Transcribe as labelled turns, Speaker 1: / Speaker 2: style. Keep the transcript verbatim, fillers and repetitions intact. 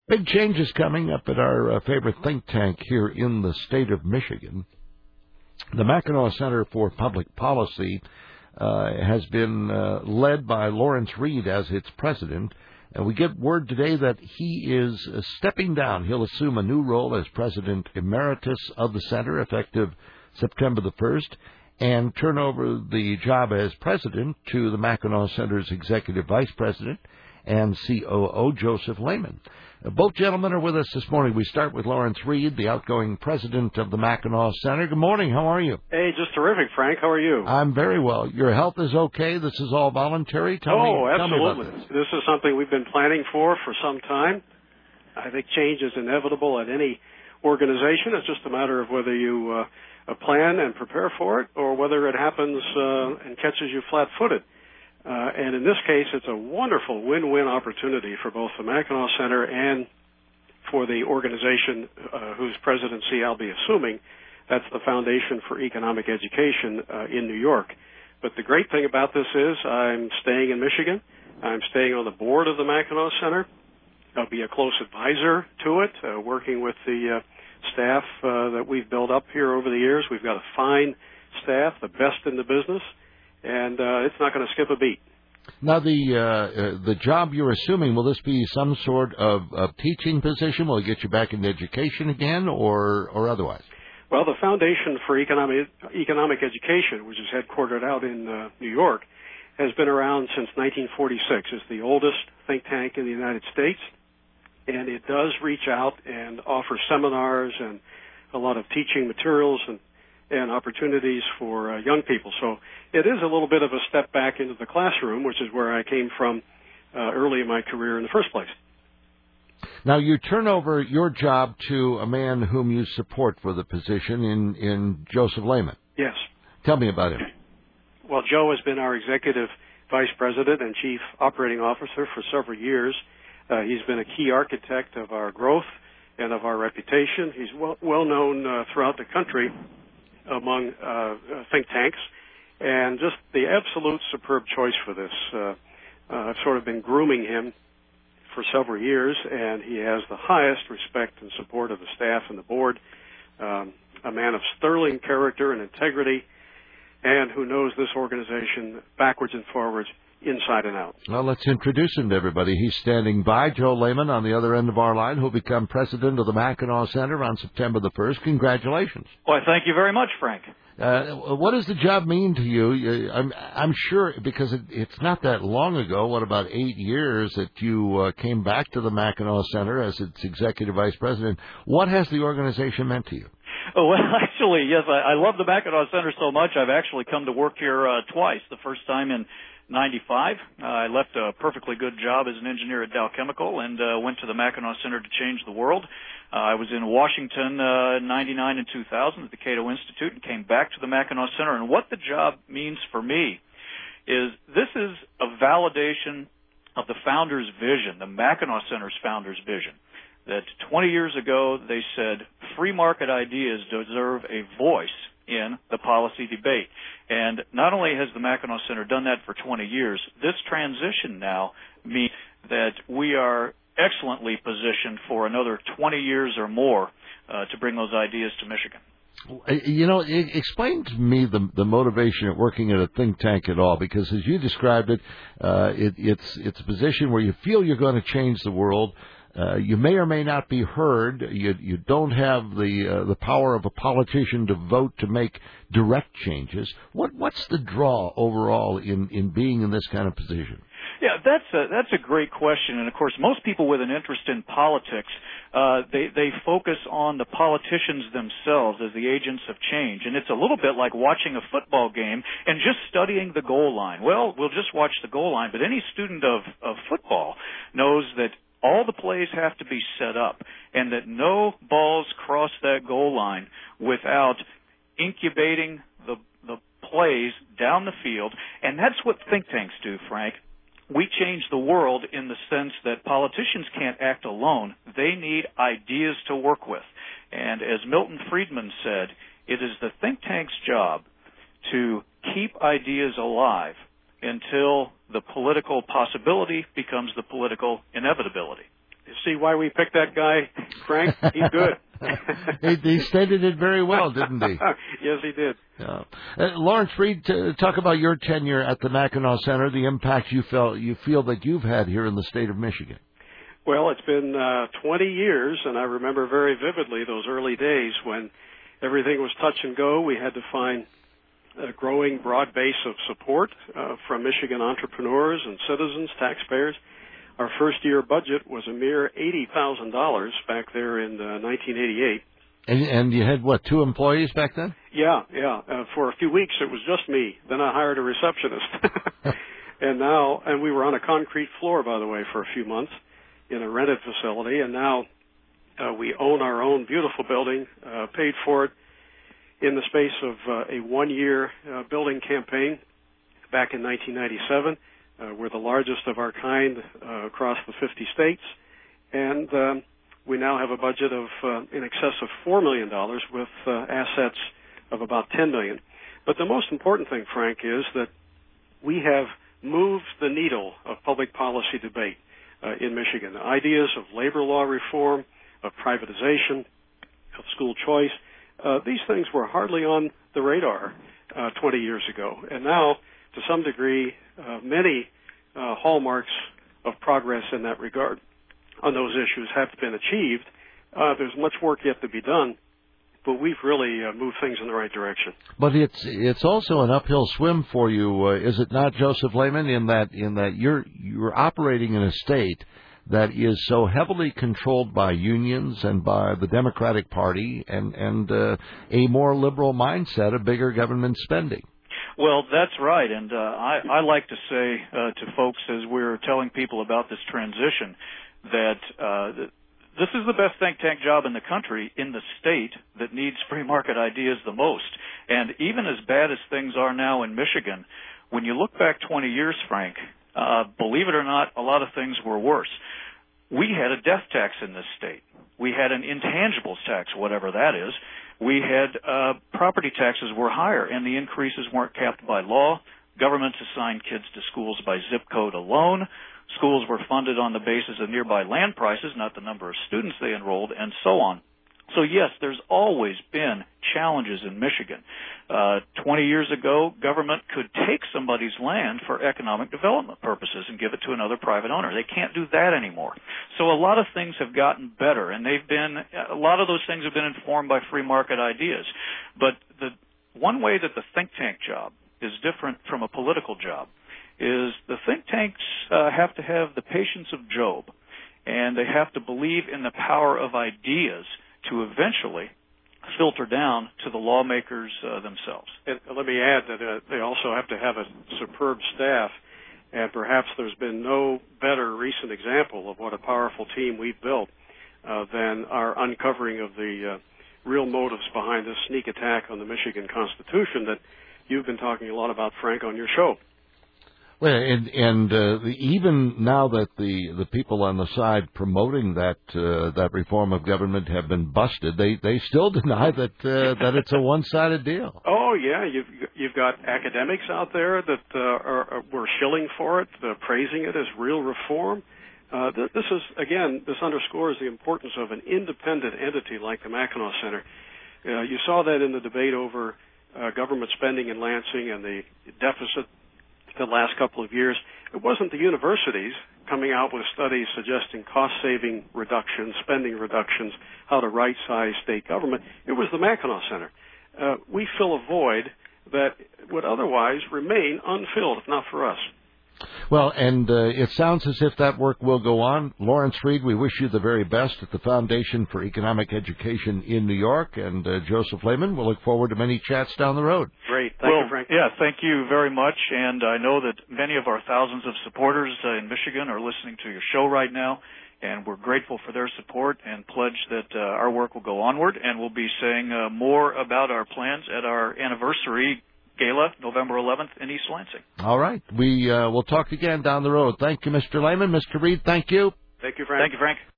Speaker 1: Big changes coming up at our uh, favorite think tank here in the state of Michigan. The Mackinac Center for Public Policy uh, has been uh, led by Lawrence Reed as its president, and we get word today that he is uh, stepping down. He'll assume a new role as president emeritus of the center effective September the first, and turn over the job as president to the Mackinac Center's executive vice president and C O O, Joseph Lehman. Uh, both gentlemen are with us this morning. We start with Lawrence Reed, the outgoing president of the Mackinac Center. Good morning. How are you?
Speaker 2: Hey, just terrific, Frank. How are you?
Speaker 1: I'm very well. Your health is okay? This is all voluntary? Tell
Speaker 2: oh,
Speaker 1: me,
Speaker 2: absolutely.
Speaker 1: tell me about this.
Speaker 2: This is something we've been planning for for some time. I think change is inevitable at any organization. It's just a matter of whether you uh, plan and prepare for it or whether it happens uh, and catches you flat-footed. Uh, and in this case, it's a wonderful win-win opportunity for both the Mackinac Center and for the organization uh, whose presidency I'll be assuming. That's the Foundation for Economic Education uh, in New York. But the great thing about this is I'm staying in Michigan. I'm staying on the board of the Mackinac Center. I'll be a close advisor to it, uh, working with the uh, staff uh, that we've built up here over the years. We've got a fine staff, the best in the business. And uh, it's not going to skip a beat.
Speaker 1: Now, the uh, uh, the job you're assuming, will this be some sort of, of teaching position? Will it get you back into education again, or or otherwise?
Speaker 2: Well, the Foundation for Economic Economic Education, which is headquartered out in uh, New York, has been around since nineteen forty-six. It's the oldest think tank in the United States, and it does reach out and offer seminars and a lot of teaching materials and and opportunities for uh, young people. So it is a little bit of a step back into the classroom, which is where I came from uh, early in my career in the first place.
Speaker 1: Now, you turn over your job to a man whom you support for the position in, in Joseph Lehman.
Speaker 2: Yes.
Speaker 1: Tell me about him.
Speaker 2: Well, Joe has been our executive vice president and chief operating officer for several years. Uh, he's been a key architect of our growth and of our reputation. He's well, well known uh, throughout the country among uh, think tanks, and just the absolute superb choice for this. Uh, uh, I've sort of been grooming him for several years, and he has the highest respect and support of the staff and the board, um, a man of sterling character and integrity, and who knows this organization backwards and forwards, inside and out.
Speaker 1: Well, let's introduce him to everybody. He's standing by, Joe Lehman, on the other end of our line, who'll become president of the Mackinac Center on September the first. Congratulations.
Speaker 3: Well, thank you very much, Frank.
Speaker 1: Uh, what does the job mean to you? I'm, I'm sure, because it, it's not that long ago, what, about eight years, that you uh, came back to the Mackinac Center as its executive vice president. What has the organization meant to you?
Speaker 3: Oh, well, actually, yes, I, I love the Mackinac Center so much, I've actually come to work here uh, twice. The first time in ninety-five. Uh, I left a perfectly good job as an engineer at Dow Chemical and uh, went to the Mackinac Center to change the world. Uh, I was in Washington uh, in ninety-nine and two thousand at the Cato Institute and came back to the Mackinac Center. And what the job means for me is this is a validation of the founder's vision, the Mackinac Center's founder's vision, that twenty years ago they said free market ideas deserve a voice in the policy debate. And not only has the Mackinac Center done that for twenty years, this transition now means that we are excellently positioned for another twenty years or more uh, to bring those ideas to Michigan.
Speaker 1: You know, explain to me the the motivation of working at a think tank at all, because as you described it, uh, it it's it's a position where you feel you're going to change the world. Uh, you may or may not be heard. You you don't have the uh, the power of a politician to vote to make direct changes. What what's the draw overall in, in being in this kind of position?
Speaker 3: Yeah, that's a that's a great question, and of course, most people with an interest in politics, uh, they they focus on the politicians themselves as the agents of change, and it's a little bit like watching a football game and just studying the goal line. Well, we'll just watch the goal line, but any student of of football knows that all the plays have to be set up, and that no balls cross that goal line without incubating the the plays down the field, and that's what think tanks do, Frank. We change the world in the sense that politicians can't act alone. They need ideas to work with. And as Milton Friedman said, it is the think tank's job to keep ideas alive until the political possibility becomes the political inevitability.
Speaker 2: You see why we picked that guy, Frank? He's good.
Speaker 1: he, he stated it very well, didn't he?
Speaker 2: Yes, he did.
Speaker 1: Yeah. Uh, Lawrence Freed, t- talk about your tenure at the Mackinac Center, the impact you felt you feel that you've had here in the state of Michigan.
Speaker 2: Well, it's been uh, twenty years, and I remember very vividly those early days when everything was touch and go. We had to find a growing broad base of support uh, from Michigan entrepreneurs and citizens, taxpayers. Our first-year budget was a mere eighty thousand dollars back there in uh, nineteen eighty-eight.
Speaker 1: And, and you had, what, two employees back then?
Speaker 2: Yeah, yeah. Uh, for a few weeks, it was just me. Then I hired a receptionist. and now, and we were on a concrete floor, by the way, for a few months in a rented facility. And now uh, we own our own beautiful building, uh, paid for it in the space of uh, a one-year uh, building campaign back in nineteen ninety-seven. Uh, we're the largest of our kind uh, across the fifty states, and um, we now have a budget of uh, in excess of four million dollars with uh, assets of about ten million dollars. But the most important thing, Frank, is that we have moved the needle of public policy debate uh, in Michigan. The ideas of labor law reform, of privatization, of school choice, uh, these things were hardly on the radar uh, twenty years ago. And now, to some degree, uh, many uh, hallmarks of progress in that regard on those issues have been achieved. Uh, there's much work yet to be done, but we've really uh, moved things in the right direction.
Speaker 1: But it's it's also an uphill swim for you, uh, is it not, Joseph Lehman? In that in that you're you're operating in a state that is so heavily controlled by unions and by the Democratic Party and and uh, a more liberal mindset of bigger government spending.
Speaker 3: Well, that's right, and uh, I, I like to say uh, to folks as we're telling people about this transition that uh, this is the best think tank job in the country in the state that needs free market ideas the most. And even as bad as things are now in Michigan, when you look back twenty years, Frank, uh, believe it or not, a lot of things were worse. We had a death tax in this state. We had an intangibles tax, whatever that is. We had uh, property taxes were higher, and the increases weren't capped by law. Governments assigned kids to schools by zip code alone. Schools were funded on the basis of nearby land prices, not the number of students they enrolled, and so on. So, yes, there's always been challenges in Michigan. Uh, twenty years ago, government could take somebody's land for economic development purposes and give it to another private owner. They can't do that anymore. So a lot of things have gotten better, and they've been, a lot of those things have been informed by free market ideas. But the one way that the think tank job is different from a political job is the think tanks uh, have to have the patience of Job, and they have to believe in the power of ideas to eventually filter down to the lawmakers uh, themselves.
Speaker 2: And let me add that uh, they also have to have a superb staff, and perhaps there's been no better recent example of what a powerful team we've built uh, than our uncovering of the uh, real motives behind this sneak attack on the Michigan Constitution that you've been talking a lot about, Frank, on your show.
Speaker 1: Well, and, and uh, even now that the, the people on the side promoting that uh, that reform of government have been busted, they, they still deny that uh, that it's a one-sided deal.
Speaker 2: Oh yeah, you've you've got academics out there that uh, are, are were shilling for it, uh, praising it as real reform. Uh, th- this is again, this underscores the importance of an independent entity like the Mackinac Center. Uh, you saw that in the debate over uh, government spending in Lansing and the deficit the last couple of years. It wasn't the universities coming out with studies suggesting cost-saving reductions, spending reductions, how to right-size state government. It was the Mackinac Center. Uh, we fill a void that would otherwise remain unfilled if not for us.
Speaker 1: Well, and uh, it sounds as if that work will go on. Lawrence Freed, we wish you the very best at the Foundation for Economic Education in New York. And uh, Joseph Lehman, we'll look forward to many chats down the road.
Speaker 2: Great. Thank
Speaker 3: well,
Speaker 2: you, Frank.
Speaker 3: Yeah, thank you very much. And I know that many of our thousands of supporters uh, in Michigan are listening to your show right now. And we're grateful for their support and pledge that uh, our work will go onward. And we'll be saying uh, more about our plans at our anniversary Gala, November eleventh in East Lansing.
Speaker 1: All right. We uh, will talk again down the road. Thank you, Mister Lehman. Mister Reed, thank you.
Speaker 2: Thank you, Frank.
Speaker 3: Thank you, Frank.